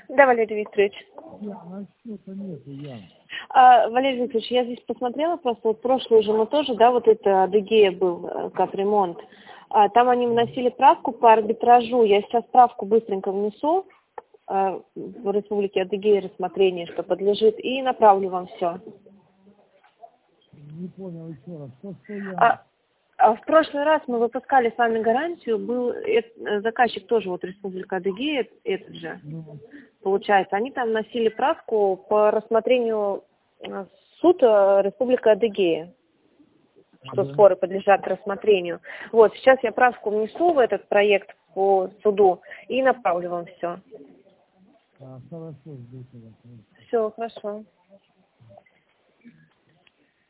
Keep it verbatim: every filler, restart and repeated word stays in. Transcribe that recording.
Да, Валерий Викторович. Я, а что-то нету, я. А, Валерий Викторович, я здесь посмотрела просто, вот прошлую же мы тоже, да, вот это Адыгея был э, капремонт. А, там они вносили правку по арбитражу. Я сейчас правку быстренько внесу э, в Республике Адыгея рассмотрение, что подлежит, и направлю вам все. Не понял еще раз. Что, что я... А, а в прошлый раз мы выпускали с вами гарантию, был э, заказчик тоже вот Республика Адыгея, этот же, Ну, получается. Они там вносили правку по рассмотрению э, суд э, Республика Адыгея, что да. споры подлежат рассмотрению. Вот, сейчас я правку внесу в этот проект по суду и направлю вам все. А, хорошо, жду тогда. Все, хорошо.